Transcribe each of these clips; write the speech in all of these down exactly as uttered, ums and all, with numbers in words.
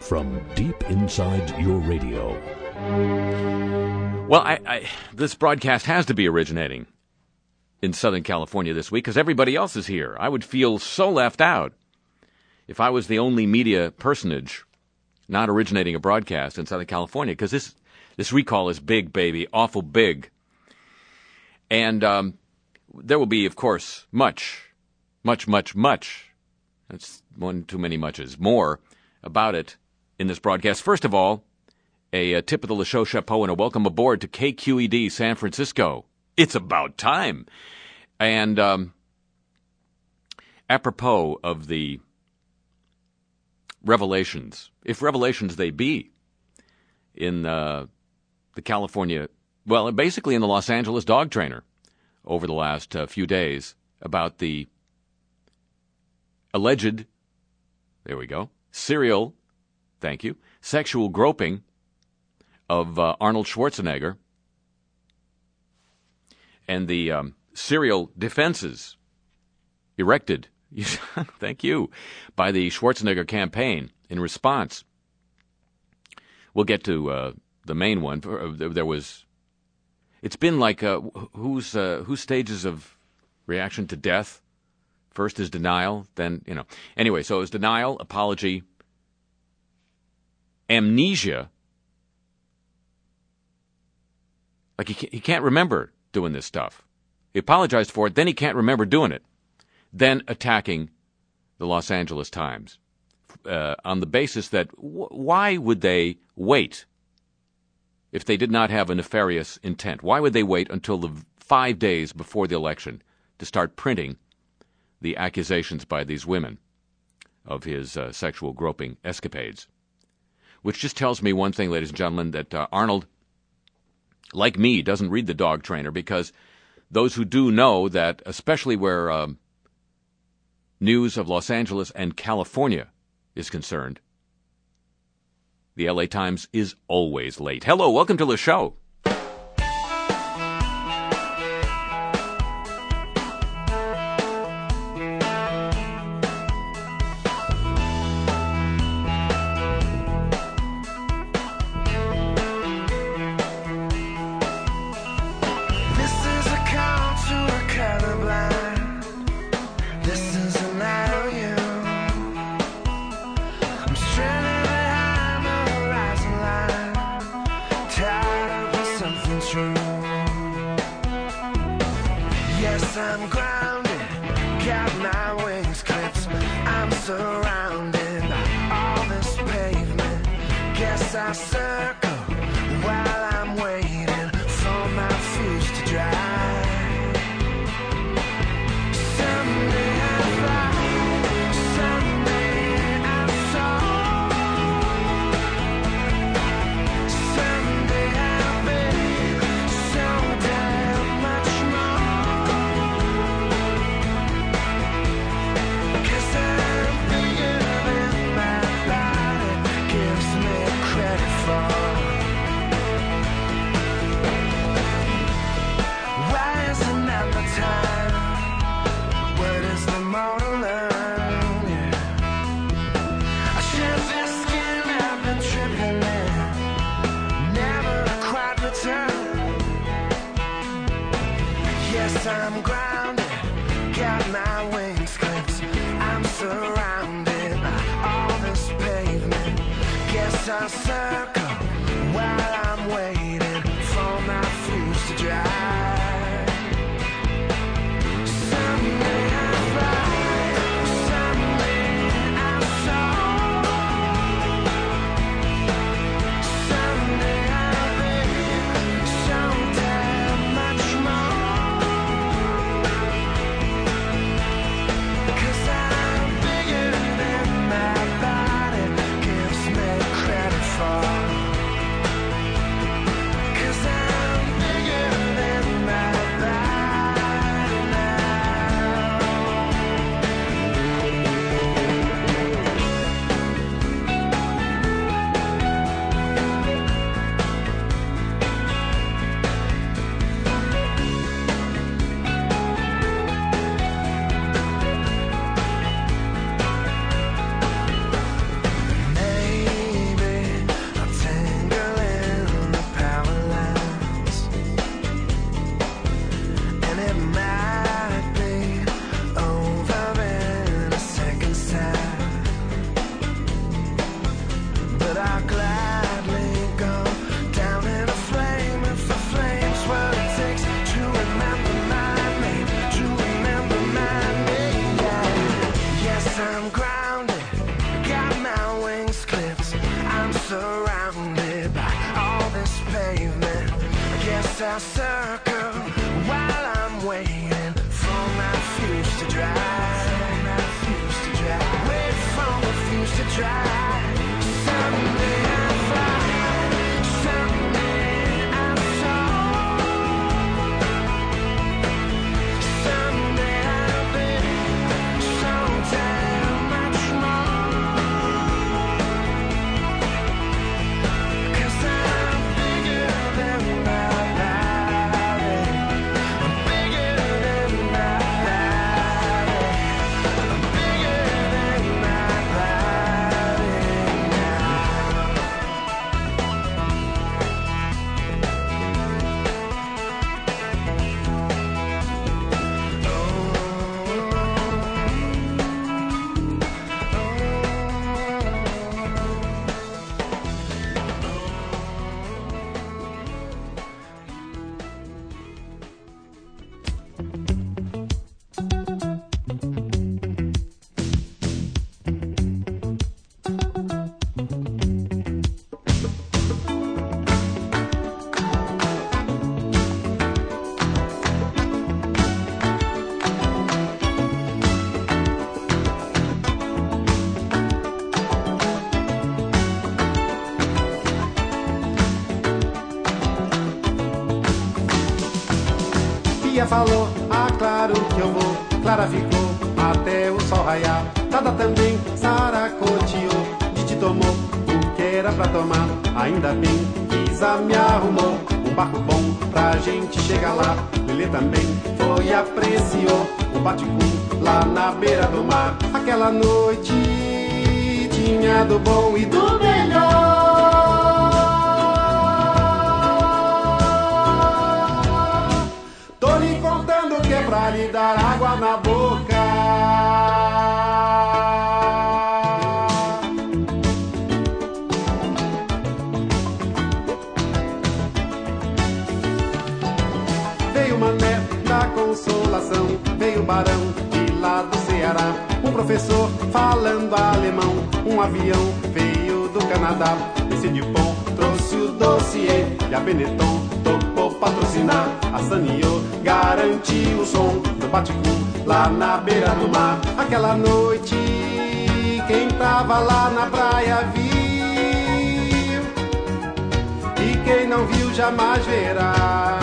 from deep inside your radio. Well, I, I, this broadcast has to be originating in Southern California this week because everybody else is here. I would feel so left out if I was the only media personage not originating a broadcast in Southern California, because this this recall is big, baby, awful big. And um, there will be, of course, much, much, much, much, that's one too many muches, more about it in this broadcast. First of all, a, a tip of the LeShow Chapeau and a welcome aboard to K Q E D San Francisco. It's about time. And um, apropos of the revelations, if revelations they be, in uh, the California, well, basically in the Los Angeles dog trainer over the last uh, few days about the alleged, there we go, serial, thank you, sexual groping of uh, Arnold Schwarzenegger and the um, serial defenses erected, thank you, by the Schwarzenegger campaign in response. We'll get to uh, the main one. There was, it's been like uh, whose uh, whose stages of reaction to death? First is denial, then, you know. Anyway, so it was denial, apology, amnesia. Like he he can't remember doing this stuff. He apologized for it, then he can't remember doing it. Then attacking the Los Angeles Times uh, on the basis that w- why would they wait if they did not have a nefarious intent? Why would they wait until the five days before the election to start printing the accusations by these women of his uh, sexual groping escapades? Which just tells me one thing, ladies and gentlemen, that uh, Arnold, like me, doesn't read the dog trainer, because those who do know that, especially where um, news of Los Angeles and California is concerned, the L A Times is always late. Hello, welcome to the show. fast circle while I'm waiting for my fuse to dry. My fuse to dry. Wait for the fuse to dry. Someday I'll fly. Someday I'll soar. Someday I'll be so damn much more. 'Cause I'm bigger than my body. I'm bigger than my body. I'm bigger than my body now. Pia falou, ah claro que eu vou. Clara ficou até o sol raiar. Dada também saracoteou. Didi tomou o que era pra tomar. Ainda bem que Isa me arrumou um barco bom pra gente chegar lá. Lelê também foi e apreciou o bate-cu lá na beira do mar. Aquela noite tinha do bom e do melhor. Tô lhe contando que é pra lhe dar água na boca. Veio o Mané da Consolação, veio o Barão de lá do Ceará, um professor falando alemão, um avião veio do Canadá. Esse Dupont trouxe o dossiê e a Benetton topou patrocinar. A Sanyo garantiu o som do bate-cu lá na beira do mar. Aquela noite quem tava lá na praia viu, e quem não viu jamais verá.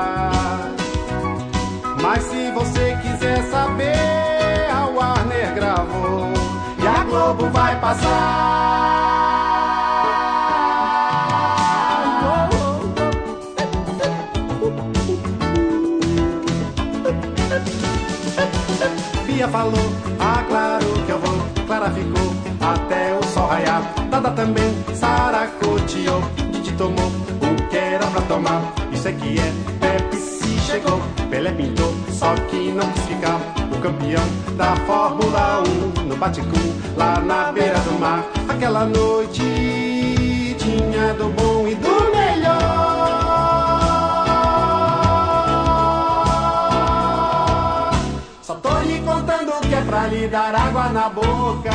Mas se você quiser saber, a Warner gravou e a Globo vai passar. Bia falou, ah claro que eu vou. Clara ficou até o sol raiar. Dada também saracoteou. Didi tomou o que era pra tomar. Isso é que é Pepsi chegou. Pelé pintou, só que não quis ficar. O campeão da Fórmula um no bate-cu lá na beira do mar. Aquela noite tinha do bom e do melhor. Só tô lhe contando que é pra lhe dar água na boca.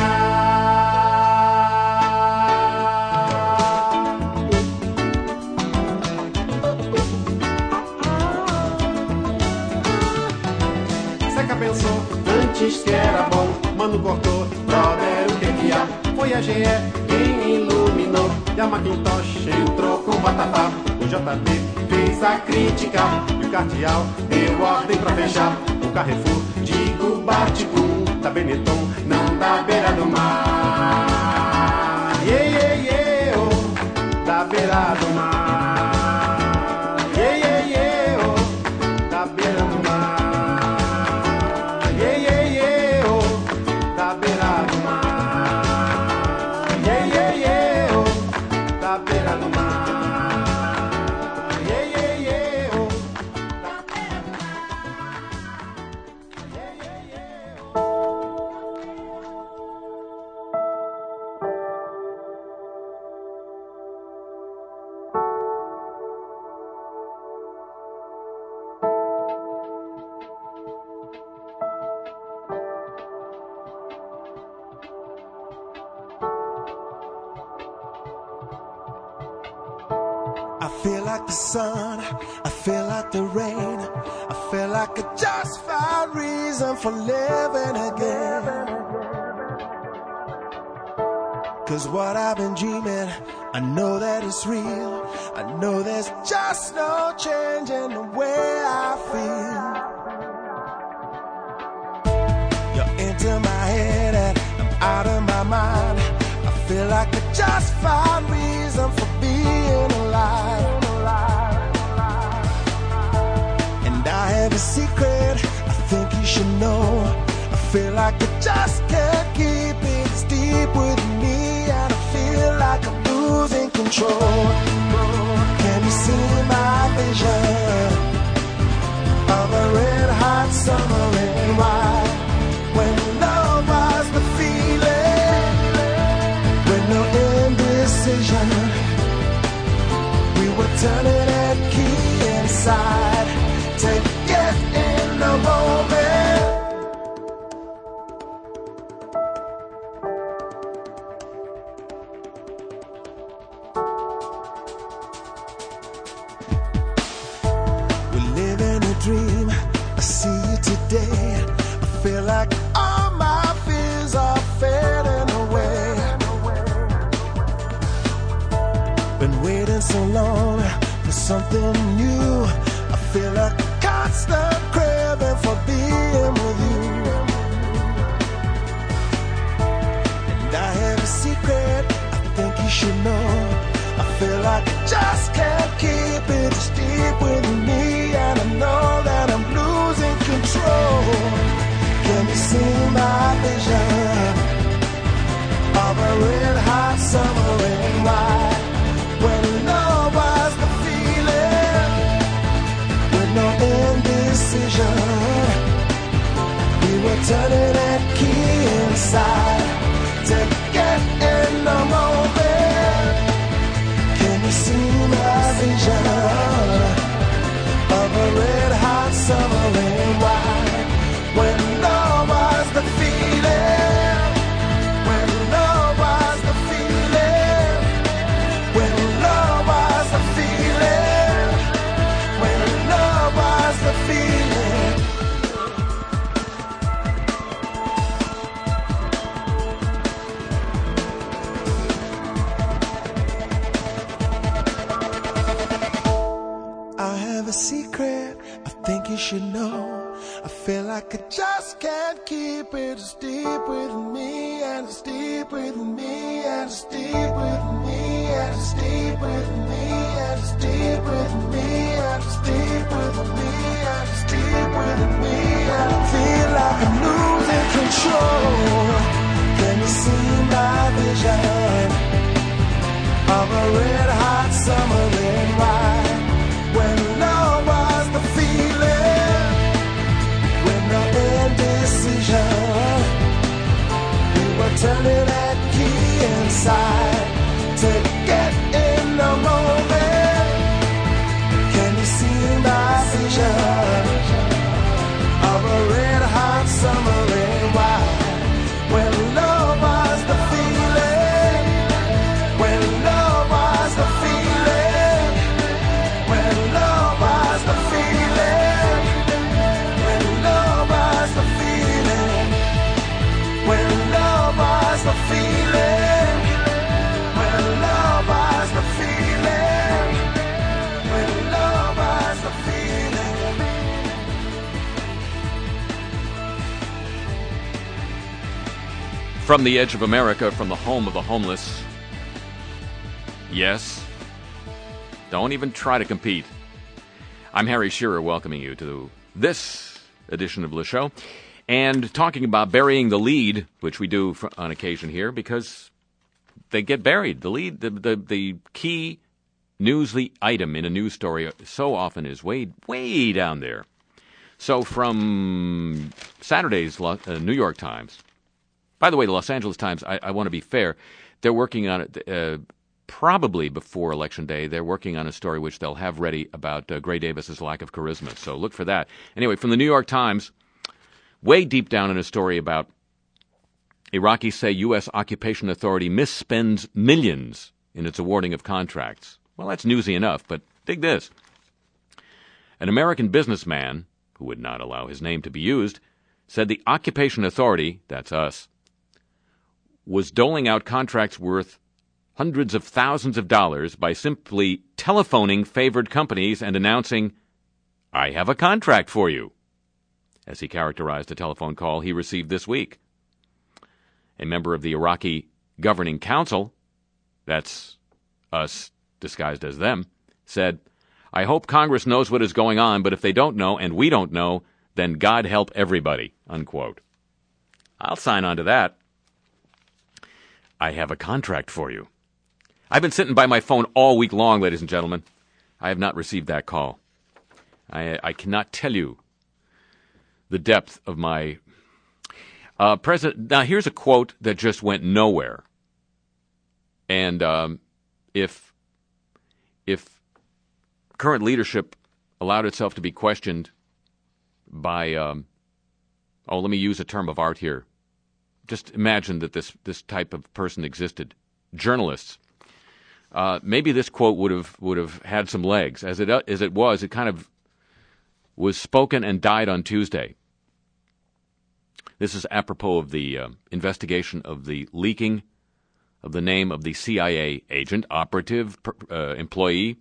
Pensou antes que era bom, mano cortou, brother, o que que há? Foi a G E quem iluminou, e a Macintosh entrou com batata. O J B fez a crítica, e o Cardeal deu ordem pra fechar. O Carrefour, digo bate-cu, da Benetton, não da beira do mar. Yeah, yeah, yeah, oh, da beira do mar. Yeah, yeah, yeah, oh, da beira do mar. feel like the sun, I feel like the rain, I feel like I just found reason for living again. Cause what I've been dreaming, I know that it's real. I know there's just no change in the way I feel. You're into my head and I'm out of my mind. I feel like I just found reason for being alive. And I have a secret I think you should know. I feel like I just can't keep it, it's deep within me. And I feel like I'm losing control. Can you see my vision of a red hot summer in white? When love was the feeling, with no indecision, we were turning that key inside to get in the moment. Dream, I see you today. I feel like all my fears are fading away. Been waiting so long for something new. I feel like a constant craving for being with you. And I have a secret I think you should know. I feel like I just can't keep it, it's deep within me. And I know that I'm losing control. Can you see my vision of a red hot summer in white? When love was the feeling, with no indecision, we were turning that key inside to get in the moment. Can you see my vision of a red hot summer in white? When love was the feeling, when love was the feeling, when love was the feeling, when love was the feeling. I have a secret I think you should know. I feel like I just can't keep it, it's deep within me, and it's deep within me, and it's deep within me, and it's deep within me, and it's deep within me, and it's deep within me, and it's deep within me, and I feel like I'm losing control. Can you see my vision of a red hot summer in white? When love was the feeling, with no indecision, we were turning that key inside to get in the moment. Can you see my vision of a red hot summer in white? When love was the feeling, when love was the feeling, when love was the feeling, when love was the feeling, when love was the feeling, when love was the feeling, when love was the feeling. From the edge of America, from the home of the homeless. Yes. Don't even try to compete. I'm Harry Shearer, welcoming you to this edition of the show, and talking about burying the lead, which we do on occasion here, because they get buried. The lead, the the, the key news item in a news story so often is way, way down there. So from Saturday's uh, New York Times, by the way, the Los Angeles Times, I, I want to be fair, they're working on it uh, probably before Election Day. They're working on a story which they'll have ready about uh, Gray Davis's lack of charisma. So look for that. Anyway, from the New York Times, way deep down in a story about Iraqis say U S occupation authority misspends millions in its awarding of contracts. Well, that's newsy enough, but dig this. An American businessman, who would not allow his name to be used, said the Occupation Authority, that's us, was doling out contracts worth hundreds of thousands of dollars by simply telephoning favored companies and announcing, "I have a contract for you," as he characterized a telephone call he received this week. A member of the Iraqi Governing Council, that's us disguised as them, said, "I hope Congress knows what is going on, but if they don't know and we don't know, then God help everybody," unquote. I'll sign on to that. I have a contract for you. I've been sitting by my phone all week long, ladies and gentlemen. I have not received that call. I, I cannot tell you the depth of my... Uh, President. Now, here's a quote that just went nowhere. And um, if if current leadership allowed itself to be questioned by, um, oh, let me use a term of art here. Just imagine that this, this type of person existed. Journalists. Uh, maybe this quote would have would have had some legs. As it as it was, it kind of was spoken and died on Tuesday. This is apropos of the uh, investigation of the leaking of the name of the C I A agent, operative, uh, employee,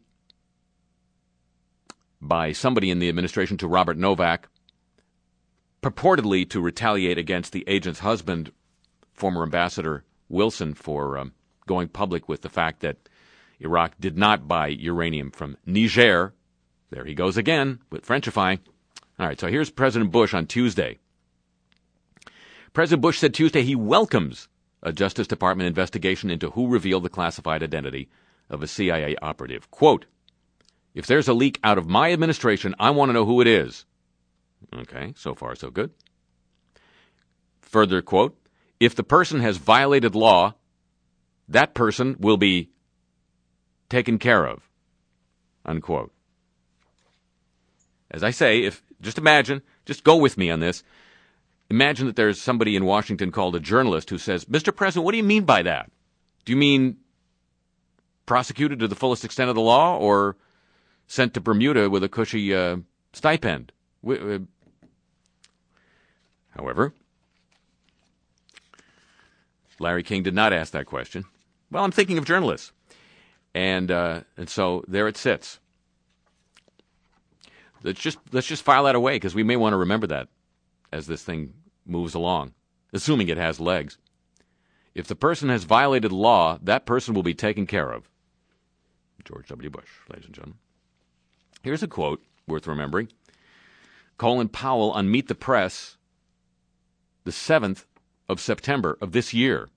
by somebody in the administration to Robert Novak, purportedly to retaliate against the agent's husband, former Ambassador Wilson, for um, going public with the fact that Iraq did not buy uranium from Niger. There he goes again with Frenchifying. All right, so here's President Bush on Tuesday. President Bush said Tuesday he welcomes a Justice Department investigation into who revealed the classified identity of a C I A operative. Quote, "If there's a leak out of my administration, I want to know who it is." Okay, so far so good. Further quote, "If the person has violated law, that person will be taken care of." Unquote. As I say, if just imagine, just go with me on this. Imagine that there's somebody in Washington called a journalist who says, "Mister President, what do you mean by that? Do you mean prosecuted to the fullest extent of the law or sent to Bermuda with a cushy uh, stipend?" We, uh, however, Larry King did not ask that question. Well, I'm thinking of journalists. And uh, and so there it sits. Let's just let's just file that away because we may want to remember that as this thing moves along, assuming it has legs. If the person has violated law, that person will be taken care of. George W. Bush, ladies and gentlemen. Here's a quote worth remembering. Colin Powell on Meet the Press, the seventh of September of this year.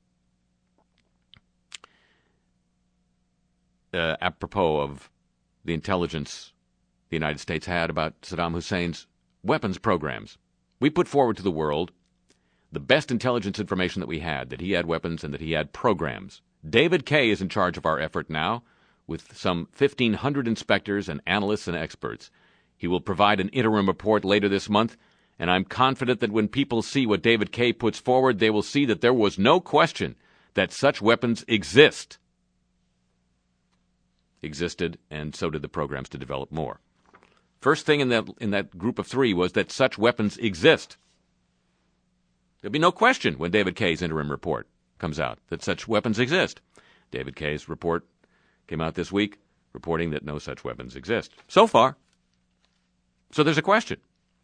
Uh, apropos of the intelligence the United States had about Saddam Hussein's weapons programs. We put forward to the world the best intelligence information that we had, that he had weapons and that he had programs. David Kay is in charge of our effort now with some fifteen hundred inspectors and analysts and experts. He will provide an interim report later this month, and I'm confident that when people see what David Kay puts forward, they will see that there was no question that such weapons exist. Existed, and so did the programs to develop more. First thing in that in that group of three was that such weapons exist. There'll be no question when David Kay's interim report comes out that such weapons exist. David Kay's report came out this week reporting that no such weapons exist. So far. So there's a question.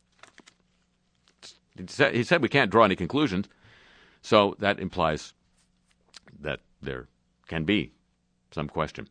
He said we can't draw any conclusions, so that implies that there can be some question.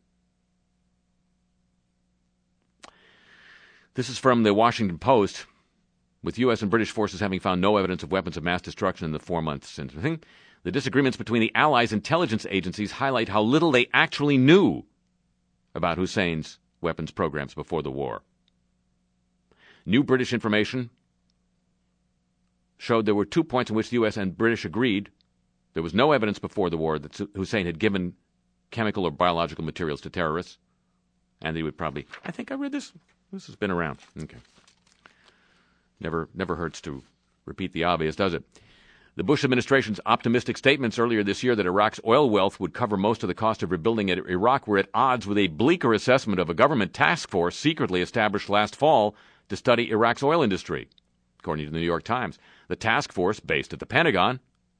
This is from the Washington Post. With U S and British forces having found no evidence of weapons of mass destruction in the four months since, the disagreements between the Allies' intelligence agencies highlight how little they actually knew about Hussein's weapons programs before the war. New British information showed there were two points in which the U S and British agreed. There was no evidence before the war that Hussein had given chemical or biological materials to terrorists. And they would probably, I think I read this. This has been around. Okay. Never never hurts to repeat the obvious, does it? The Bush administration's optimistic statements earlier this year that Iraq's oil wealth would cover most of the cost of rebuilding Iraq were at odds with a bleaker assessment of a government task force secretly established last fall to study Iraq's oil industry, according to the New York Times. The task force, based at the Pentagon,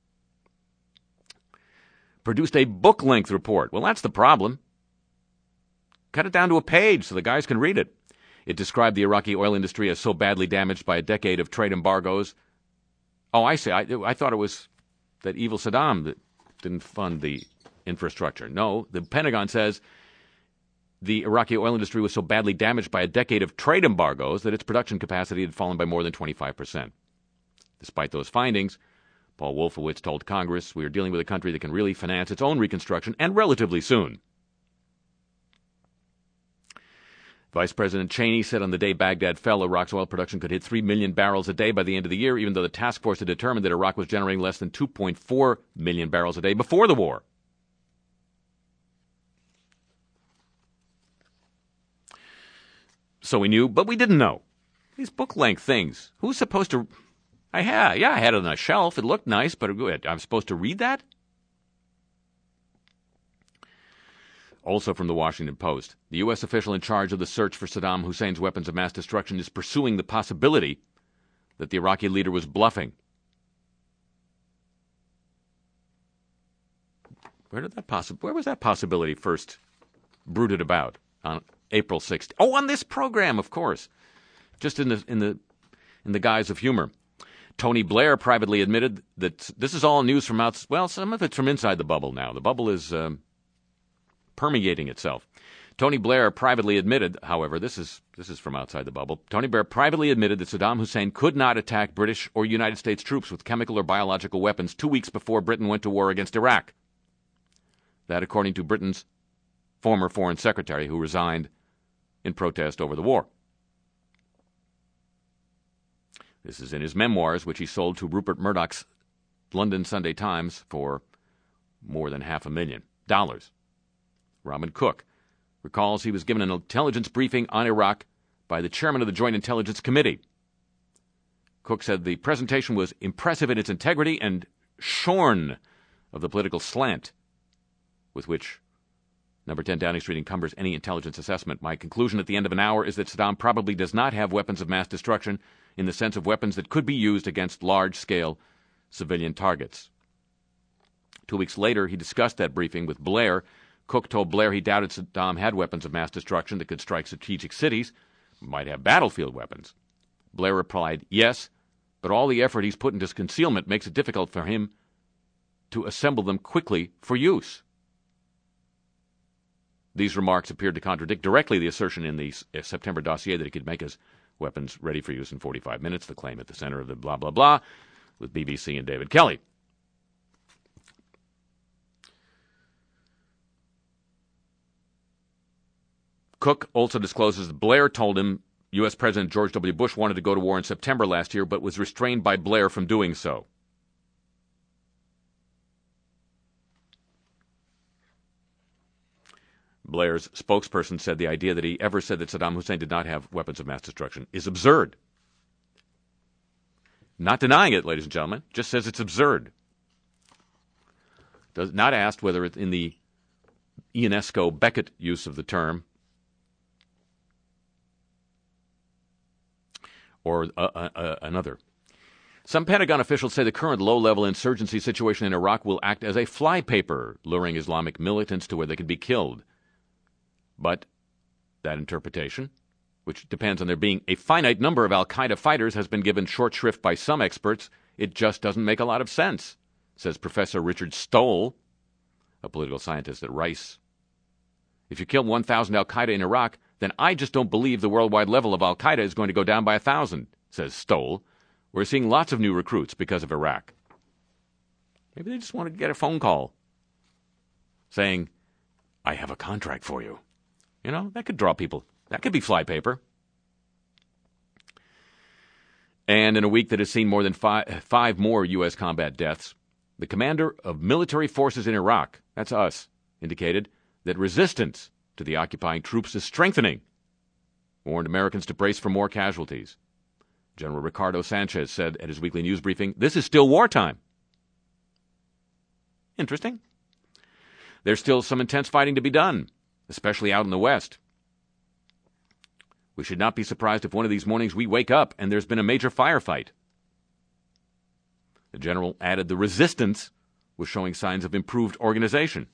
produced a book-length report. Well, that's the problem. Cut it down to a page so the guys can read it. It described the Iraqi oil industry as so badly damaged by a decade of trade embargoes. Oh, I see. I, I thought it was that evil Saddam that didn't fund the infrastructure. No, the Pentagon says the Iraqi oil industry was so badly damaged by a decade of trade embargoes that its production capacity had fallen by more than twenty-five percent. Despite those findings, Paul Wolfowitz told Congress, we are dealing with a country that can really finance its own reconstruction, and relatively soon. Vice President Cheney said on the day Baghdad fell, Iraq's oil production could hit three million barrels a day by the end of the year, even though the task force had determined that Iraq was generating less than two point four million barrels a day before the war. So we knew, but we didn't know. These book-length things. Who's supposed to... I had, yeah, I had it on a shelf. It looked nice, but I'm supposed to read that? Also from the Washington Post, the U S official in charge of the search for Saddam Hussein's weapons of mass destruction is pursuing the possibility that the Iraqi leader was bluffing. Where did that possi- Where was that possibility first brooded about? On April sixth. Oh, on this program, of course. Just in the in the in the guise of humor. Tony Blair privately admitted that this is all news from outside. Well, some of it's from inside the bubble now. The bubble is um, permeating itself. Tony Blair privately admitted, however, this is this is from outside the bubble. Tony Blair privately admitted that Saddam Hussein could not attack British or United States troops with chemical or biological weapons two weeks before Britain went to war against Iraq. That, according to Britain's former foreign secretary, who resigned in protest over the war. This is in his memoirs, which he sold to Rupert Murdoch's London Sunday Times for more than half a million dollars. Robin Cook recalls he was given an intelligence briefing on Iraq by the chairman of the Joint Intelligence Committee. Cook said the presentation was impressive in its integrity and shorn of the political slant with which Number ten Downing Street encumbers any intelligence assessment. My conclusion at the end of an hour is that Saddam probably does not have weapons of mass destruction in the sense of weapons that could be used against large-scale civilian targets. Two weeks later, he discussed that briefing with Blair. Cook told Blair he doubted Saddam had weapons of mass destruction that could strike strategic cities, might have battlefield weapons. Blair replied, yes, but all the effort he's put into concealment makes it difficult for him to assemble them quickly for use. These remarks appeared to contradict directly the assertion in the September dossier that he could make his weapons ready for use in forty-five minutes, the claim at the center of the blah, blah, blah, with B B C and David Kelly. Cook also discloses that Blair told him U S President George W. Bush wanted to go to war in September last year, but was restrained by Blair from doing so. Blair's spokesperson said the idea that he ever said that Saddam Hussein did not have weapons of mass destruction is absurd. Not denying it, ladies and gentlemen, just says it's absurd. Does not asked whether it's in the Ionesco Beckett use of the term or uh, uh, uh, another. Some Pentagon officials say the current low-level insurgency situation in Iraq will act as a flypaper, luring Islamic militants to where they could be killed. But that interpretation, which depends on there being a finite number of al-Qaeda fighters, has been given short shrift by some experts. It just doesn't make a lot of sense, says Professor Richard Stoll, a political scientist at Rice. If you kill one thousand al-Qaeda in Iraq, then I just don't believe the worldwide level of al-Qaeda is going to go down by one thousand, says Stoll. We're seeing lots of new recruits because of Iraq. Maybe they just want to get a phone call saying, I have a contract for you. You know, that could draw people. That could be flypaper. And in a week that has seen more than five, five more U S combat deaths, the commander of military forces in Iraq, that's us, indicated that resistance to the occupying troops is strengthening, warned Americans to brace for more casualties. General Ricardo Sanchez said at his weekly news briefing, this is still wartime. Interesting. There's still some intense fighting to be done, especially out in the West. We should not be surprised if one of these mornings we wake up and there's been a major firefight. The general added the resistance was showing signs of improved organization.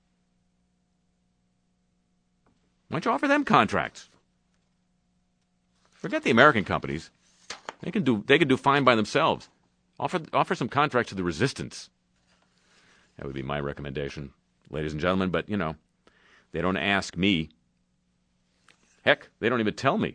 Why don't you offer them contracts? Forget the American companies. They can do they can do fine by themselves. Offer offer some contracts to the resistance. That would be my recommendation, ladies and gentlemen. But, you know, they don't ask me. Heck, they don't even tell me.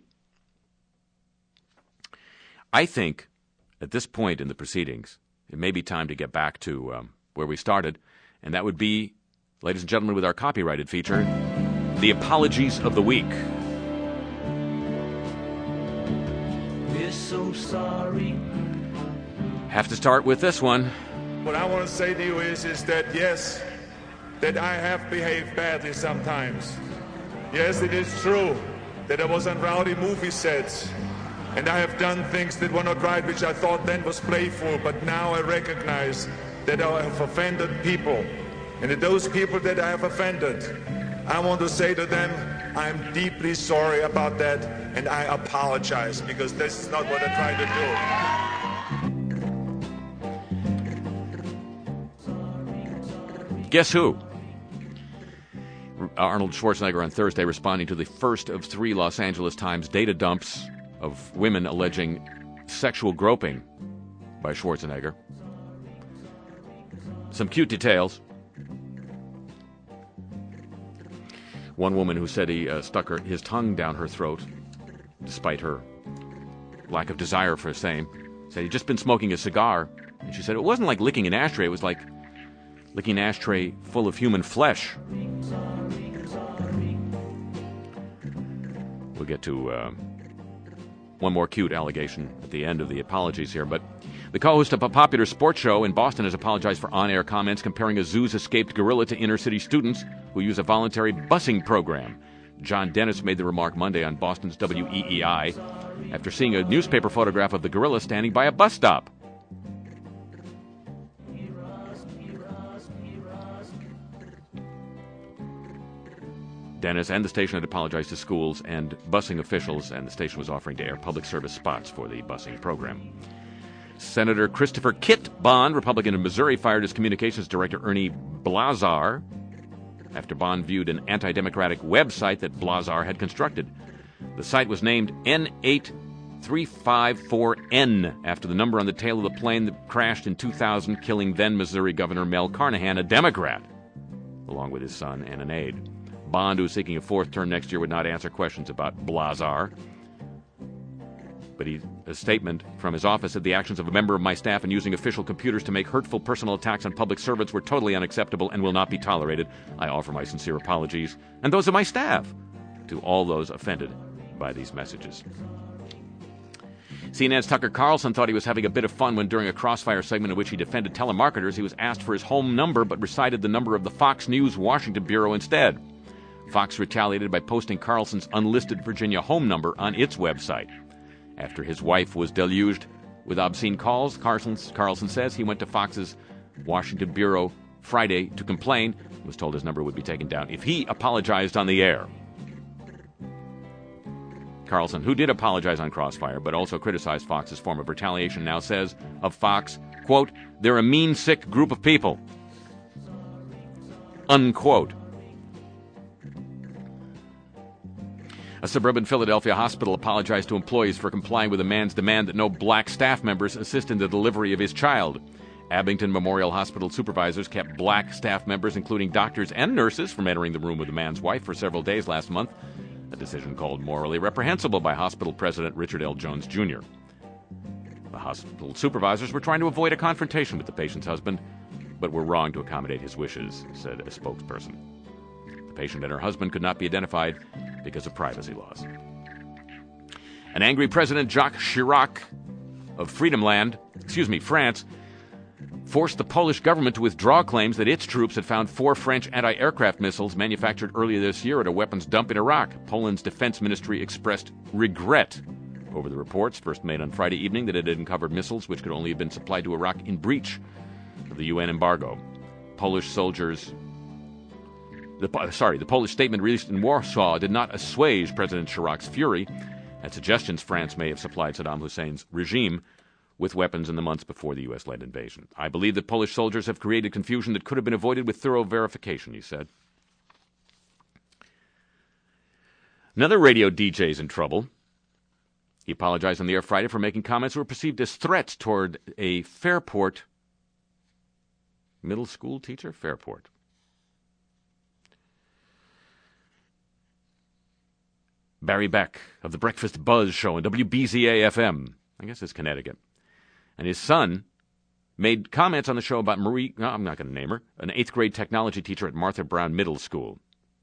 I think at this point in the proceedings, it may be time to get back to um, where we started, and that would be, ladies and gentlemen, with our copyrighted feature, the Apologies of the Week. We're so sorry. Have to start with this one. What I want to say to you is, is that yes, that I have behaved badly sometimes. Yes, it is true that I was on rowdy movie sets, and I have done things that were not right, which I thought then was playful, but now I recognize that I have offended people. And to those people that I have offended, I want to say to them, I'm deeply sorry about that, and I apologize, because this is not what I tried to do. Guess who? Arnold Schwarzenegger on Thursday responding to the first of three Los Angeles Times data dumps of women alleging sexual groping by Schwarzenegger. Some cute details. One woman who said he uh, stuck her, his tongue down her throat, despite her lack of desire for the same, said he'd just been smoking a cigar. And she said it wasn't like licking an ashtray, it was like licking an ashtray full of human flesh. We'll get to uh, one more cute allegation at the end of the apologies here, but the co-host of a popular sports show in Boston has apologized for on-air comments comparing a zoo's escaped gorilla to inner-city students who use a voluntary busing program. John Dennis made the remark Monday on Boston's W E E I after seeing a newspaper photograph of the gorilla standing by a bus stop. Dennis and the station had apologized to schools and busing officials, and the station was offering to air public service spots for the busing program. Senator Christopher Kit Bond, Republican of Missouri, fired his communications director Ernie Blazar after Bond viewed an anti-democratic website that Blazar had constructed. The site was named N eight three five four N after the number on the tail of the plane that crashed in two thousand, killing then Missouri Governor Mel Carnahan, a Democrat, along with his son and an aide. Bond, who is seeking a fourth term next year, would not answer questions about Blazar. But he, a statement from his office said the actions of a member of my staff in using official computers to make hurtful personal attacks on public servants were totally unacceptable and will not be tolerated. I offer my sincere apologies, and those of my staff, to all those offended by these messages. C N N's Tucker Carlson thought he was having a bit of fun when, during a Crossfire segment in which he defended telemarketers, he was asked for his home number but recited the number of the Fox News Washington bureau instead. Fox retaliated by posting Carlson's unlisted Virginia home number on its website. After his wife was deluged with obscene calls, Carlson, Carlson says he went to Fox's Washington bureau Friday to complain and was told his number would be taken down if he apologized on the air. Carlson, who did apologize on Crossfire but also criticized Fox's form of retaliation, now says of Fox, quote, "They're a mean, sick group of people," unquote. A suburban Philadelphia hospital apologized to employees for complying with a man's demand that no black staff members assist in the delivery of his child. Abington Memorial Hospital supervisors kept black staff members, including doctors and nurses, from entering the room with the man's wife for several days last month, a decision called morally reprehensible by hospital president Richard L. Jones, Junior The hospital supervisors were trying to avoid a confrontation with the patient's husband, but were wrong to accommodate his wishes, said a spokesperson. The patient and her husband could not be identified because of privacy laws. An angry President Jacques Chirac of Freedomland, excuse me, France, forced the Polish government to withdraw claims that its troops had found four French anti-aircraft missiles manufactured earlier this year at a weapons dump in Iraq. Poland's defense ministry expressed regret over the reports, first made on Friday evening, that it had uncovered missiles which could only have been supplied to Iraq in breach of the U N embargo. Polish soldiers... The, sorry, the Polish statement released in Warsaw did not assuage President Chirac's fury at suggestions France may have supplied Saddam Hussein's regime with weapons in the months before the U S-led invasion. I believe that Polish soldiers have created confusion that could have been avoided with thorough verification, he said. Another radio D J's in trouble. He apologized on the air Friday for making comments that were perceived as threats toward a Fairport middle school teacher? Fairport. Barry Beck of the Breakfast Buzz show on W B Z A F M. I guess it's Connecticut. And his son made comments on the show about Marie, no, I'm not going to name her, an eighth grade technology teacher at Martha Brown Middle School.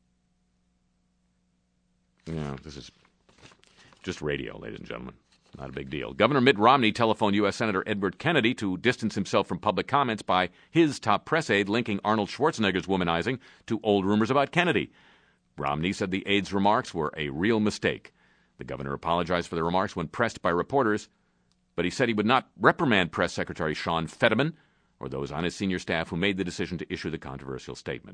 Yeah, this is just radio, ladies and gentlemen. Not a big deal. Governor Mitt Romney telephoned U S Senator Edward Kennedy to distance himself from public comments by his top press aide linking Arnold Schwarzenegger's womanizing to old rumors about Kennedy. Romney said the aide's remarks were a real mistake. The governor apologized for the remarks when pressed by reporters, but he said he would not reprimand Press Secretary Sean Fetterman or those on his senior staff who made the decision to issue the controversial statement.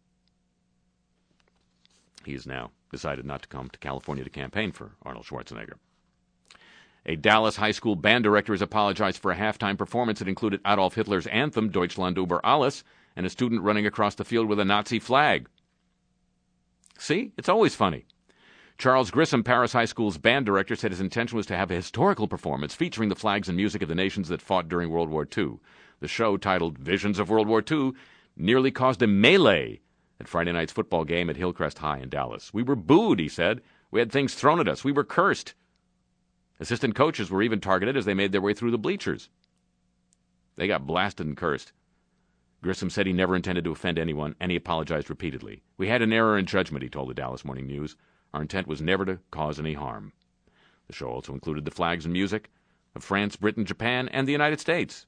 He has now decided not to come to California to campaign for Arnold Schwarzenegger. A Dallas high school band director has apologized for a halftime performance that included Adolf Hitler's anthem, Deutschland über alles, and a student running across the field with a Nazi flag. See? It's always funny. Charles Grissom, Paris High School's band director, said his intention was to have a historical performance featuring the flags and music of the nations that fought during World War Two. The show, titled Visions of World War Two, nearly caused a melee at Friday night's football game at Hillcrest High in Dallas. We were booed, he said. We had things thrown at us. We were cursed. Assistant coaches were even targeted as they made their way through the bleachers. They got blasted and cursed. Grissom said he never intended to offend anyone, and he apologized repeatedly. We had an error in judgment, he told the Dallas Morning News. Our intent was never to cause any harm. The show also included the flags and music of France, Britain, Japan, and the United States.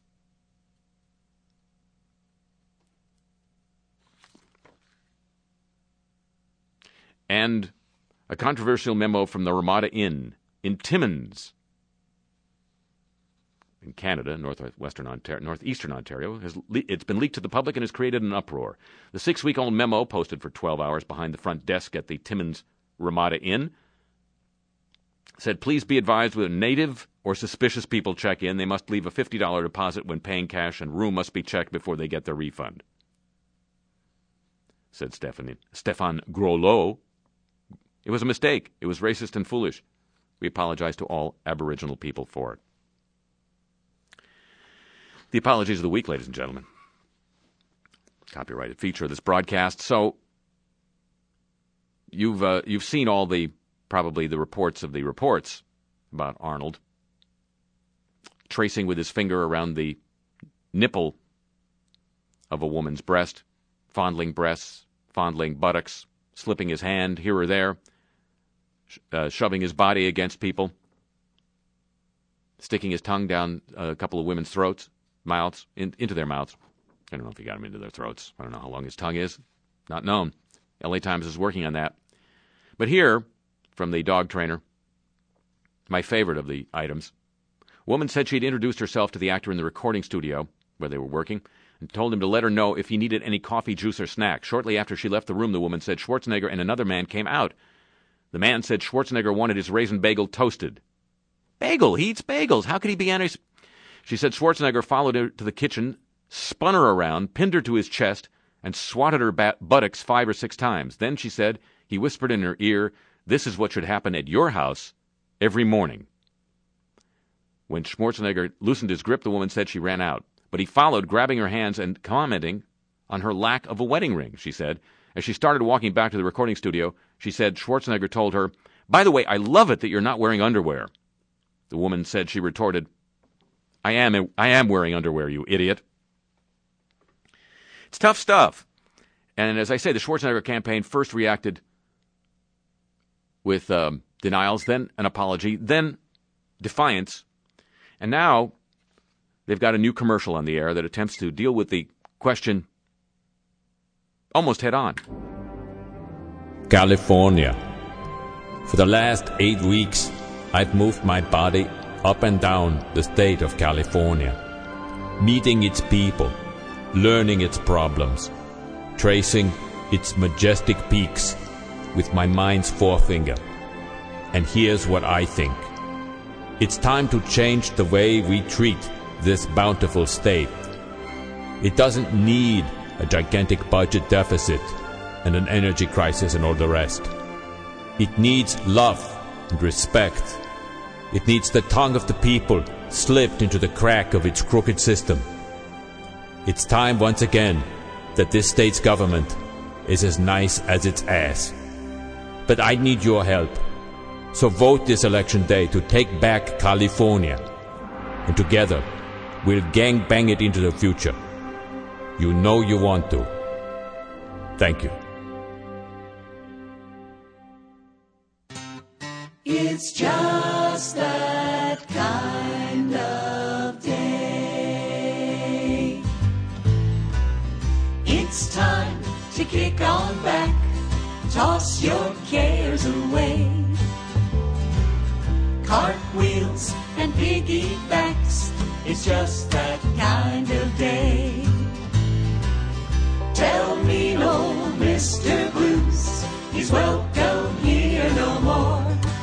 And a controversial memo from the Ramada Inn in Timmins, in Canada, northwestern Ontario, northeastern Ontario, has le- it's been leaked to the public and has created an uproar. The six-week-old memo, posted for twelve hours behind the front desk at the Timmins Ramada Inn, said, please be advised when native or suspicious people check in, they must leave a fifty dollars deposit when paying cash, and room must be checked before they get their refund. Said Stefan, Stefan Grolot. It was a mistake. It was racist and foolish. We apologize to all Aboriginal people for it. The apologies of the week, ladies and gentlemen. Copyrighted feature of this broadcast. So you've uh, you've seen all the probably the reports of the reports about Arnold tracing with his finger around the nipple of a woman's breast, fondling breasts, fondling buttocks, slipping his hand here or there, uh, shoving his body against people, sticking his tongue down a couple of women's throats, mouths, in, into their mouths. I don't know if he got them into their throats. I don't know how long his tongue is. Not known. L A Times is working on that. But here, from the dog trainer, my favorite of the items, a woman said she'd introduced herself to the actor in the recording studio where they were working and told him to let her know if he needed any coffee, juice, or snack. Shortly after she left the room, the woman said Schwarzenegger and another man came out. The man said Schwarzenegger wanted his raisin bagel toasted. Bagel? He eats bagels. How could he be anti... She said Schwarzenegger followed her to the kitchen, spun her around, pinned her to his chest, and swatted her bat- buttocks five or six times. Then, she said, he whispered in her ear, this is what should happen at your house every morning. When Schwarzenegger loosened his grip, the woman said she ran out. But he followed, grabbing her hands and commenting on her lack of a wedding ring, she said. As she started walking back to the recording studio, she said Schwarzenegger told her, by the way, I love it that you're not wearing underwear. The woman said she retorted, I am, I am wearing underwear, you idiot. It's tough stuff. And as I say, the Schwarzenegger campaign first reacted with um, denials, then an apology, then defiance. And now they've got a new commercial on the air that attempts to deal with the question almost head on. California. For the last eight weeks, I've moved my body up and down the state of California, meeting its people, learning its problems, tracing its majestic peaks with my mind's forefinger. And here's what I think. It's time to change the way we treat this bountiful state. It doesn't need a gigantic budget deficit and an energy crisis and all the rest. It needs love and respect. It needs the tongue of the people slipped into the crack of its crooked system. It's time once again that this state's government is as nice as its ass. But I need your help. So vote this election day to take back California. And together, we'll gang-bang it into the future. You know you want to. Thank you. It's just that kind of day. It's time to kick on back, toss your cares away. Cartwheels and piggybacks, it's just that kind of day. Tell me no Mister Blues, he's welcome here no more.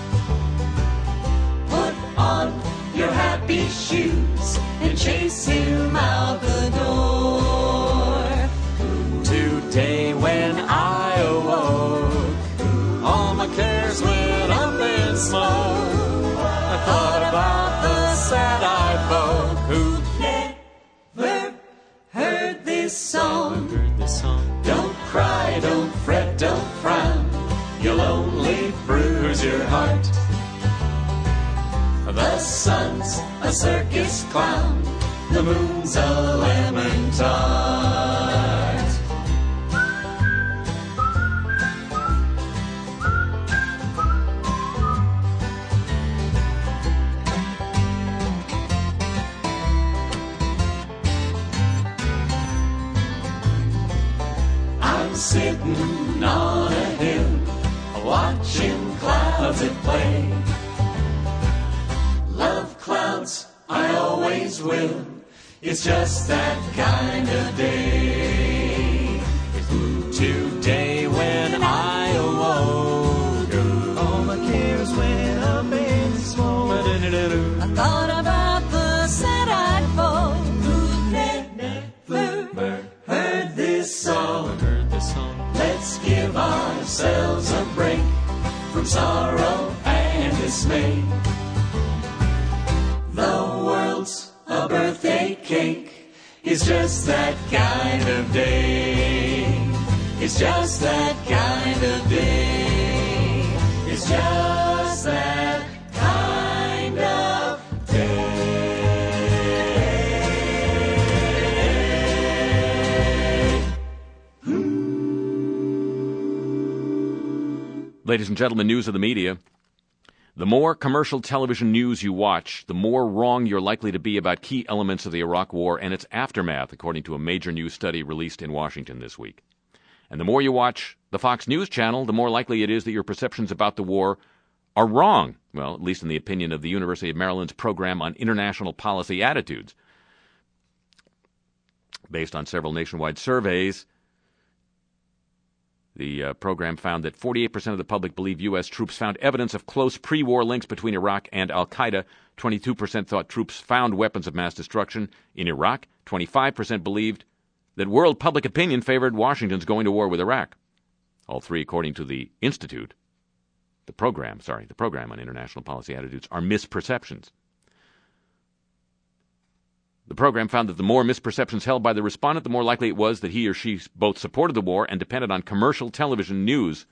Put on your happy shoes and chase him out the door. Today when I awoke, all my cares went up in smoke. I thought about the sad-eyed folk who never heard this song. Don't cry, don't fret, don't frown, you'll only bruise your heart. The sun's a circus clown, the moon's a lemon tart. I'm sitting on a hill, watching clouds at play. Love clouds, I always will. It's just that kind of day. Today when I awoke, all my cares went up in smoke. I thought about the sad-eyed folk who never heard this song. Let's give ourselves a break from sorrow and dismay. The world's a birthday cake. It's just that kind of day. It's just that kind of day. It's just that kind of day. Ladies and gentlemen, news of the media. The more commercial television news you watch, the more wrong you're likely to be about key elements of the Iraq War and its aftermath, according to a major news study released in Washington this week. And the more you watch the Fox News channel, the more likely it is that your perceptions about the war are wrong. Well, at least in the opinion of the University of Maryland's program on international policy attitudes. Based on several nationwide surveys, the uh, program found that forty-eight percent of the public believe U S troops found evidence of close pre-war links between Iraq and al-Qaeda. twenty-two percent thought troops found weapons of mass destruction in Iraq. twenty-five percent believed that world public opinion favored Washington's going to war with Iraq. All three, according to the Institute, the program, sorry, the program on international policy attitudes, are misperceptions. The program found that the more misperceptions held by the respondent, the more likely it was that he or she both supported the war and depended on commercial television news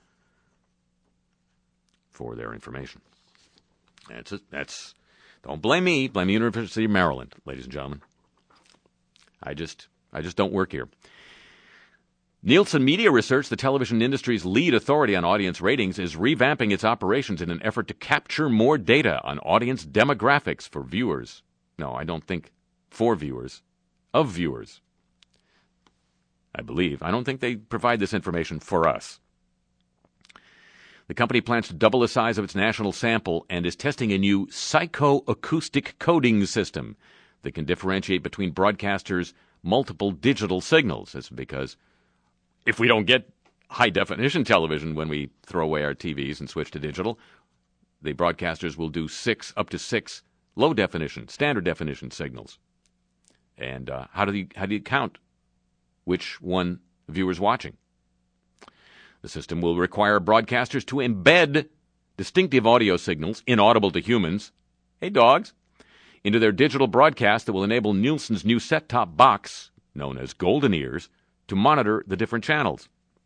for their information. That's it. That's don't blame me. Blame the University of Maryland, ladies and gentlemen. I just, I just don't work here. Nielsen Media Research, the television industry's lead authority on audience ratings, is revamping its operations in an effort to capture more data on audience demographics for viewers. No, I don't think for viewers, of viewers. I believe. I don't think they provide this information for us. The company plans to double the size of its national sample and is testing a new psychoacoustic coding system that can differentiate between broadcasters' multiple digital signals. It's because if we don't get high-definition television when we throw away our T Vs and switch to digital, the broadcasters will do six, up to six low-definition, standard-definition signals. And uh, how do you how do you count which one the viewer's watching? The system will require broadcasters to embed distinctive audio signals, inaudible to humans, hey dogs, into their digital broadcast that will enable Nielsen's new set-top box, known as Golden Ears, to monitor the different channels.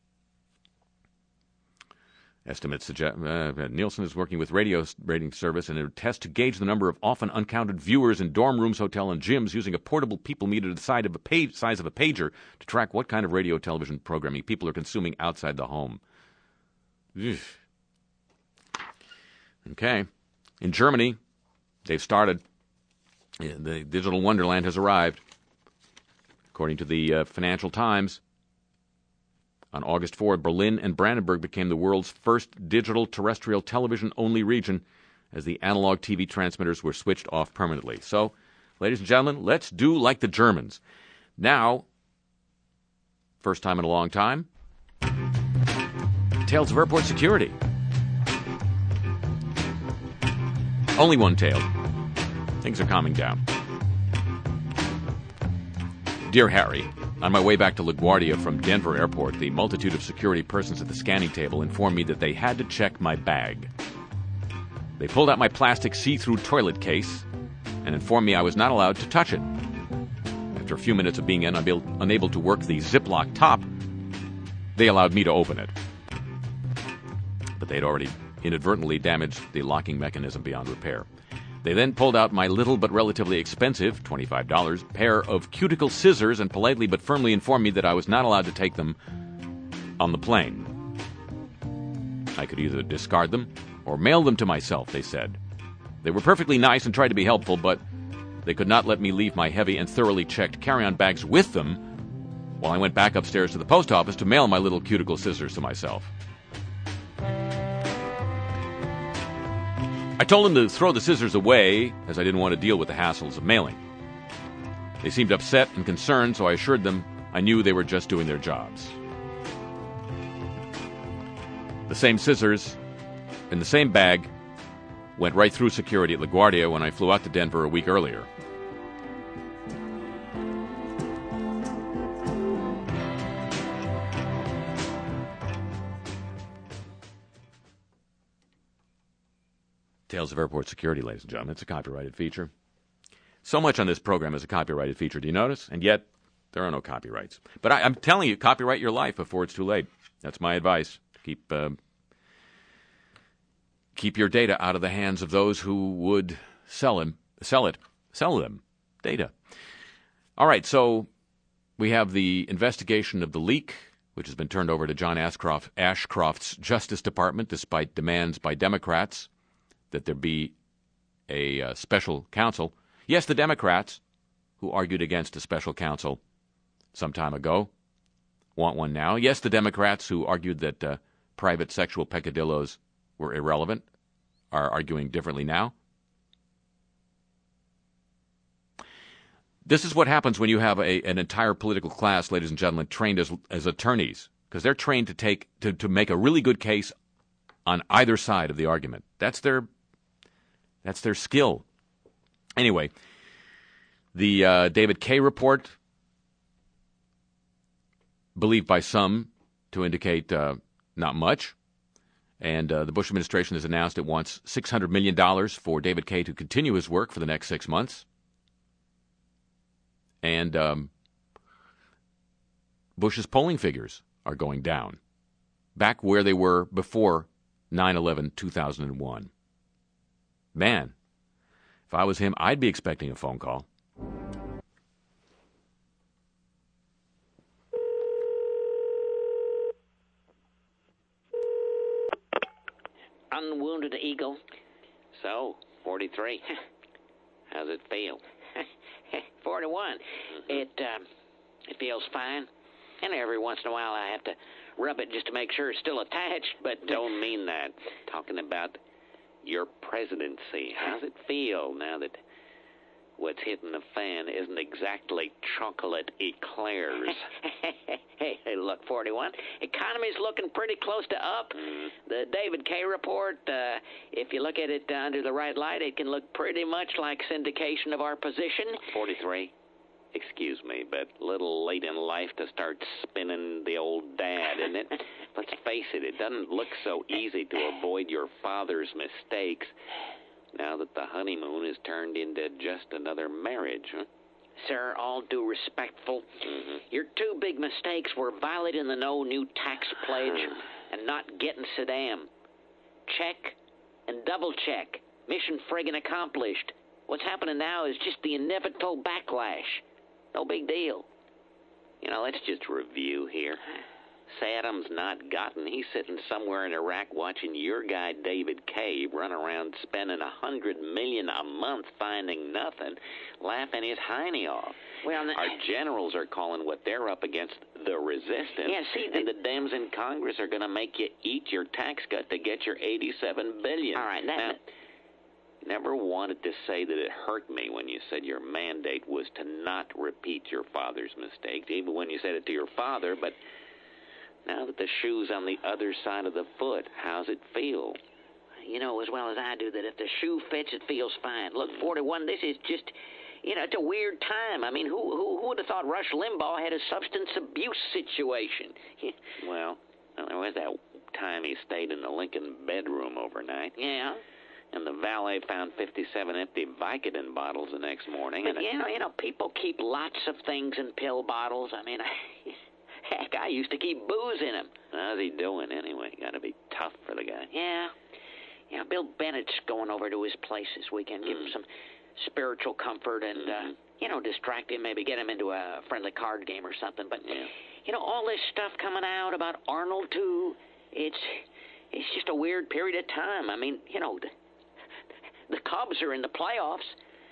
Estimates suggest uh, Nielsen is working with radio rating service in a test to gauge the number of often uncounted viewers in dorm rooms, hotel, and gyms using a portable people meter the size of a page, size of a pager to track what kind of radio television programming people are consuming outside the home. Ugh. Okay. In Germany, they've started. The digital wonderland has arrived. According to the uh, Financial Times, on August fourth, Berlin and Brandenburg became the world's first digital terrestrial television-only region as the analog T V transmitters were switched off permanently. So, ladies and gentlemen, let's do like the Germans. Now, first time in a long time, tales of airport security. Only one tale. Things are calming down. Dear Harry, on my way back to LaGuardia from Denver Airport, the multitude of security persons at the scanning table informed me that they had to check my bag. They pulled out my plastic see-through toilet case and informed me I was not allowed to touch it. After a few minutes of being unable, unable to work the Ziploc top, they allowed me to open it. But they'd already inadvertently damaged the locking mechanism beyond repair. They then pulled out my little but relatively expensive, twenty-five dollars, pair of cuticle scissors and politely but firmly informed me that I was not allowed to take them on the plane. I could either discard them or mail them to myself, they said. They were perfectly nice and tried to be helpful, but they could not let me leave my heavy and thoroughly checked carry-on bags with them while I went back upstairs to the post office to mail my little cuticle scissors to myself. I told them to throw the scissors away, as I didn't want to deal with the hassles of mailing. They seemed upset and concerned, so I assured them I knew they were just doing their jobs. The same scissors in the same bag went right through security at LaGuardia when I flew out to Denver a week earlier. Tales of Airport Security, ladies and gentlemen. It's a copyrighted feature. So much on this program is a copyrighted feature, do you notice? And yet, there are no copyrights. But I, I'm telling you, copyright your life before it's too late. That's my advice. Keep uh, keep your data out of the hands of those who would sell him, sell it, sell them data. All right, so we have the investigation of the leak, which has been turned over to John Ashcroft, Ashcroft's Justice Department, despite demands by Democrats that there be a uh, special counsel. Yes, the Democrats, who argued against a special counsel some time ago, want one now. Yes, the Democrats, who argued that uh, private sexual peccadillos were irrelevant, are arguing differently now. This is what happens when you have a, an entire political class, ladies and gentlemen, trained as as attorneys, because they're trained to take to, to make a really good case on either side of the argument. That's their That's their skill. Anyway, the uh, David Kaye report, believed by some to indicate uh, not much, and uh, the Bush administration has announced it wants six hundred million dollars for David Kaye to continue his work for the next six months. And um, Bush's polling figures are going down, back where they were before nine eleven two thousand one. Man, if I was him, I'd be expecting a phone call. Unwounded Eagle. So, forty-three. How's it feel? forty-one. Mm-hmm. It, um, it feels fine. And every once in a while I have to rub it just to make sure it's still attached, but... Don't mean that. Talking about your presidency. How's it feel now that what's hitting the fan isn't exactly chocolate eclairs. Hey, hey, look, forty-one. Economy's looking pretty close to up. Mm. The David K. report, uh, if you look at it uh, under the right light, it can look pretty much like syndication of our position. forty-three. Excuse me, but a little late in life to start spinning the old dad, isn't it? Let's face it, it doesn't look so easy to avoid your father's mistakes now that the honeymoon has turned into just another marriage, huh? Sir, all due respectful, mm-hmm. your two big mistakes were violating the no new tax pledge and not getting Saddam. Check and double check. Mission friggin' accomplished. What's happening now is just the inevitable backlash. No big deal. You know, let's just review here. Saddam's not gotten. He's sitting somewhere in Iraq watching your guy David K. run around spending a hundred million a month finding nothing, laughing his hiney off. Well, our generals are calling what they're up against the resistance. Yeah, see, and the Dems in Congress are going to make you eat your tax cut to get your eighty-seven billion. All right, that. Now, never wanted to say that it hurt me when you said your mandate was to not repeat your father's mistakes, even when you said it to your father, but now that the shoe's on the other side of the foot, how's it feel? You know as well as I do that if the shoe fits, it feels fine. Look, forty-one, this is just, you know, it's a weird time. I mean, who who, who would have thought Rush Limbaugh had a substance abuse situation? Well, there was that time he stayed in the Lincoln bedroom overnight. Yeah. And the valet found fifty-seven empty Vicodin bottles the next morning. But, and you know, you know, people keep lots of things in pill bottles. I mean, heck, I used to keep booze in them. How's he doing anyway? Got to be tough for the guy. Yeah. Yeah, Bill Bennett's going over to his place this weekend. Mm. Give him some spiritual comfort and, mm-hmm. uh, you know, distract him, maybe get him into a friendly card game or something. But, yeah. you know, all this stuff coming out about Arnold, too, it's, it's just a weird period of time. I mean, you know, the, the Cubs are in the playoffs.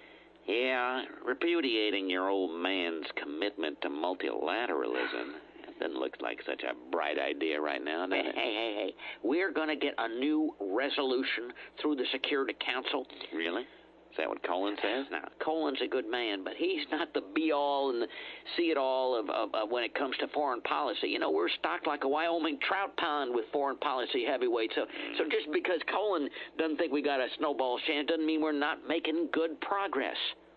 Yeah, repudiating your old man's commitment to multilateralism. Doesn't look like such a bright idea right now, does it? Hey, hey, hey, we're going to get a new resolution through the Security Council. Really? Is that what Colin says? Now, Colin's a good man, but he's not the be-all and the see-it-all of, of, of when it comes to foreign policy. You know, we're stocked like a Wyoming trout pond with foreign policy heavyweights. So, so just because Colin doesn't think we got a snowball chance doesn't mean we're not making good progress.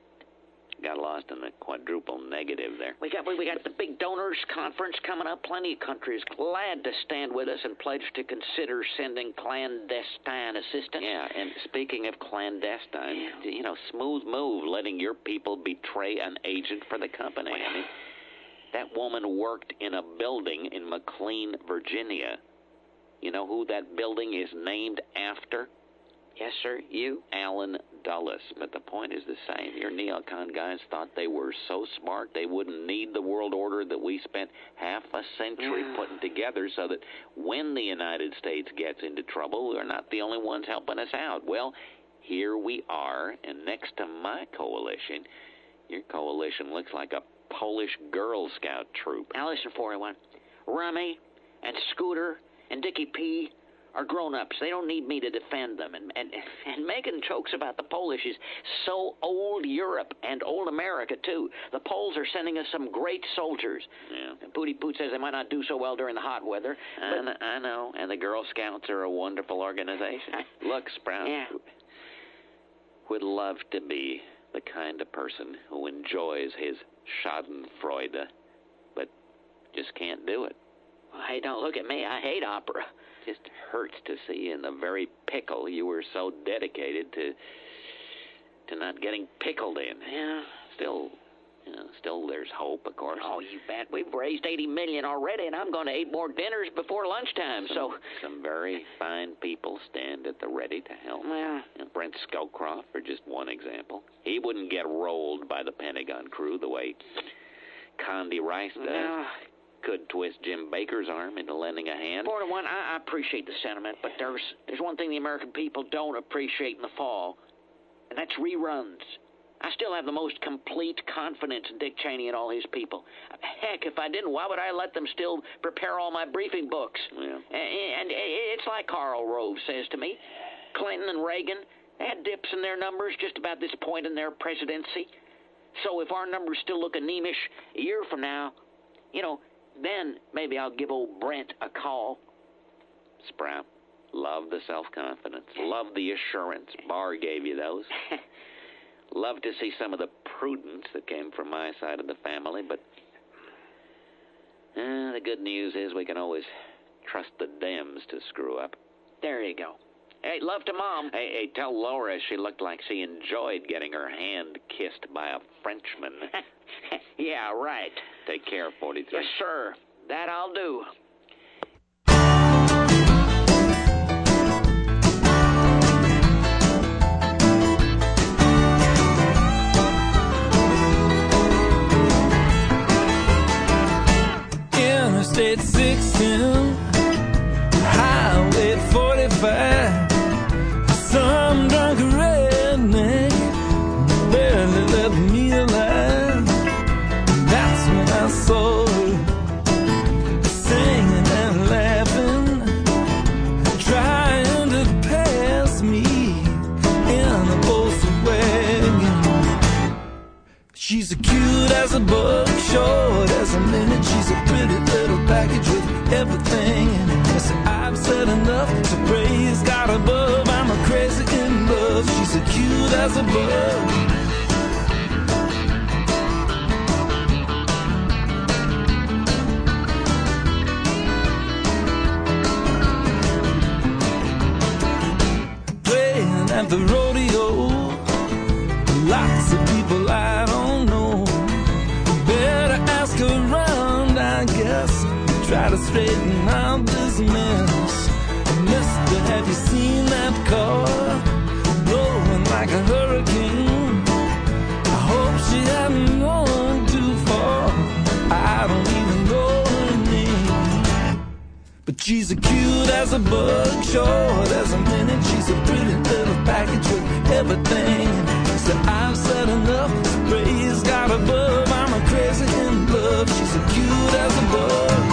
Got lost in the quadruple negative there. We got we, we got the big donors conference coming up. Plenty of countries glad to stand with us and pledge to consider sending clandestine assistance. Yeah, and speaking of clandestine, yeah. you know, smooth move letting your people betray an agent for the company. I mean, that woman worked in a building in McLean, Virginia. You know who that building is named after? Yes, sir, you? Alan Dulles. But the point is the same. Your neocon guys thought they were so smart they wouldn't need the world order that we spent half a century mm. putting together so that when the United States gets into trouble, we're not the only ones helping us out. Well, here we are, and next to my coalition, your coalition looks like a Polish Girl Scout troop. Now listen, forty-one. Rummy and Scooter and Dickie P., are grown-ups. They don't need me to defend them. And, and and making jokes about the Polish is so old Europe and old America, too. The Poles are sending us some great soldiers. Yeah. And Pooty Poot says they might not do so well during the hot weather. But I, I know. And the Girl Scouts are a wonderful organization. Look, Sprout, yeah. would love to be the kind of person who enjoys his schadenfreude, but just can't do it. Well, hey, don't look at me. I hate opera. Just hurts to see in the very pickle you were so dedicated to to not getting pickled in. Yeah, still, you know, still there's hope, of course. Oh, you bet. We've raised eighty million already, and I'm going to eat more dinners before lunchtime. Some, so some very fine people stand at the ready to help. Yeah. You know, Brent Scowcroft, for just one example, he wouldn't get rolled by the Pentagon crew the way Condi Rice does. Yeah. Could twist Jim Baker's arm into lending a hand. Four to one, I, I appreciate the sentiment, but there's there's one thing the American people don't appreciate in the fall, and that's reruns. I still have the most complete confidence in Dick Cheney and all his people. Heck, if I didn't, why would I let them still prepare all my briefing books? Yeah. And, and it's like Karl Rove says to me, Clinton and Reagan, had dips in their numbers just about this point in their presidency. So if our numbers still look anemish a year from now, you know, then maybe I'll give old Brent a call. Sprout, love the self-confidence. Love the assurance. Barr gave you those. Love to see some of the prudence that came from my side of the family, but uh, the good news is we can always trust the Dems to screw up. There you go. Hey, love to Mom. Hey, hey, tell Laura she looked like she enjoyed getting her hand kissed by a Frenchman. Yeah, right. Take care, forty-three. Yes, sir. That I'll do. Interstate sixteen, Highway forty-five. Some drunk redneck barely left me alive. That's when I saw her singing and laughing, trying to pass me in a Volkswagen. She's as cute as a buck, short as a minute. She's a pretty little package with everything in it. I said, I've said enough, so praise God above. I'm a crazy in love. She's as cute as a bug. Playing at the rodeo, lots of people I don't know. Better ask around, I guess. Try to straighten out this mess. Mister, have you seen that car blowing like a hurricane? I hope she hadn't gone too far. I don't even know her name, but she's as cute as a bug, short as a minute. She's a pretty little package with everything. So I've said enough, so praise God above. I'm a crazy in love. She's as cute as a bug.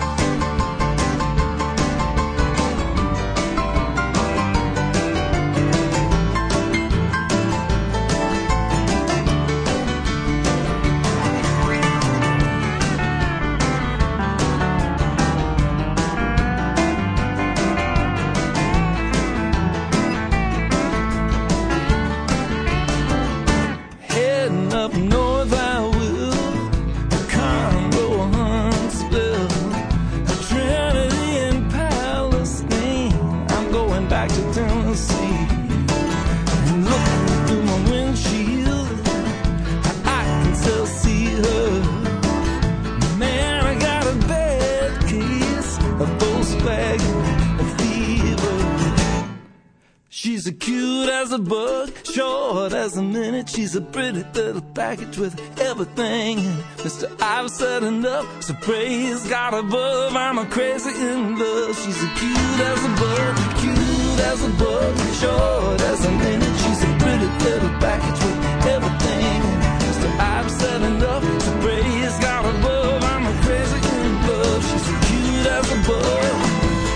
Up north I will, Conroe, Huntsville, Trinity and Palestine. I'm going back to Tennessee. And looking through my windshield, I can still see her. Man, I got a bad case of Volkswagen fever. She's as cute as a bug, short as a minute. She's a pretty little package with everything. Mister, I've said enough, so praise God above. I'm a crazy in love. She's as cute as a bug, cute as a bug, short as a minute. She's a pretty little package with everything. Mister, I've said enough, so praise God above. I'm a crazy in love. She's as cute as a bug.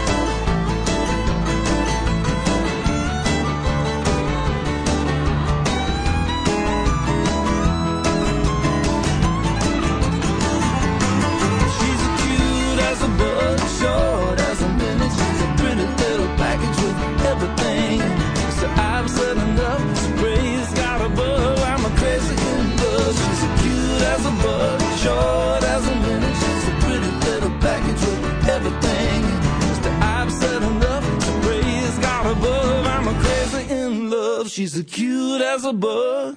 Short as a minute, she's a pretty little package with everything. So I've said enough, so praise God above. I'm a crazy in love. She's as cute as a bug, short as a minute. She's a pretty little package with everything. So I've said enough, so praise God above. I'm a crazy in love. She's as cute as a bug.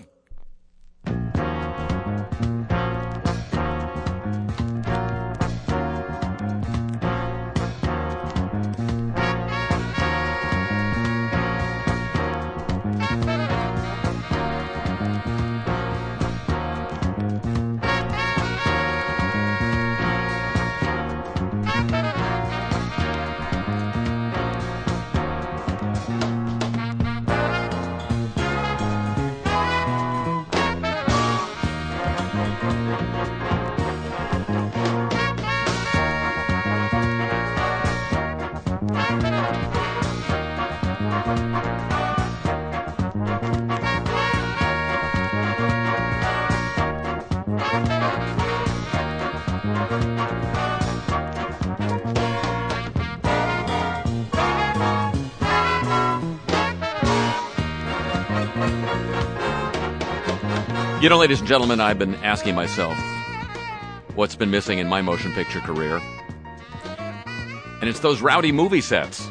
You know, ladies and gentlemen, I've been asking myself what's been missing in my motion picture career. And it's those rowdy movie sets.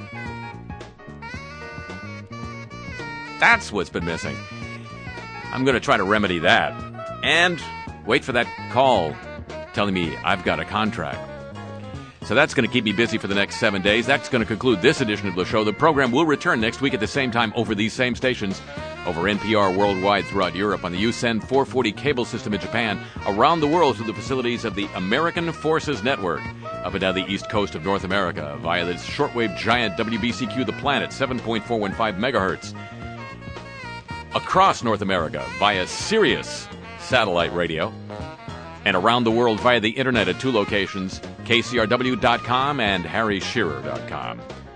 That's what's been missing. I'm going to try to remedy that. And wait for that call telling me I've got a contract. So that's going to keep me busy for the next seven days. That's going to conclude this edition of the show. The program will return next week at the same time over these same stations, over N P R worldwide throughout Europe, on the U S E N four forty cable system in Japan, around the world through the facilities of the American Forces Network, up and down the east coast of North America via the shortwave giant W B C Q The Planet, seven point four one five megahertz. Across North America via Sirius satellite radio, and around the world via the internet at two locations, K C R W dot com and Harry Shearer dot com.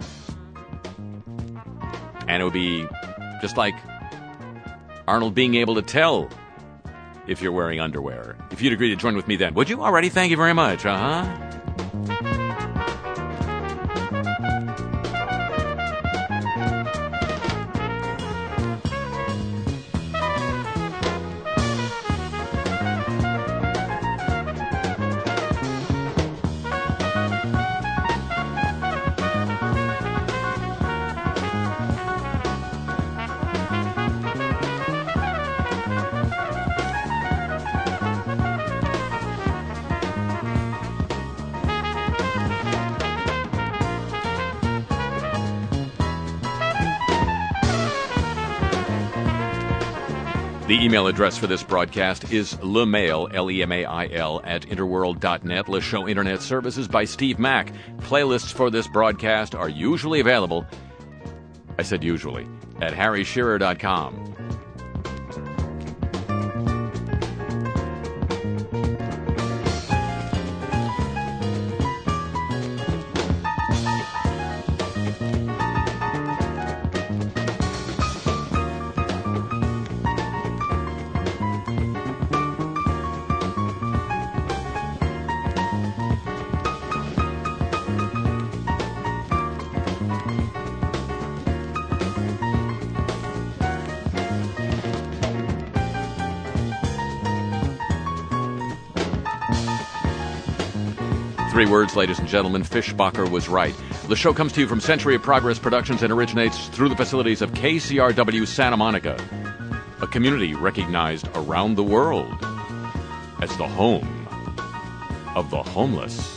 And it would be just like Arnold being able to tell if you're wearing underwear. If you'd agree to join with me then. Would you? Alrighty, thank you very much. Uh-huh. The email address for this broadcast is lemail, L E M A I L, at interworld dot net. Le Show Internet Services by Steve Mack. Playlists for this broadcast are usually available, I said usually, at Harry Shearer dot com. Three words, ladies and gentlemen. Fishbacher was right. The show comes to you from Century of Progress Productions and originates through the facilities of K C R W Santa Monica, a community recognized around the world as the home of the homeless.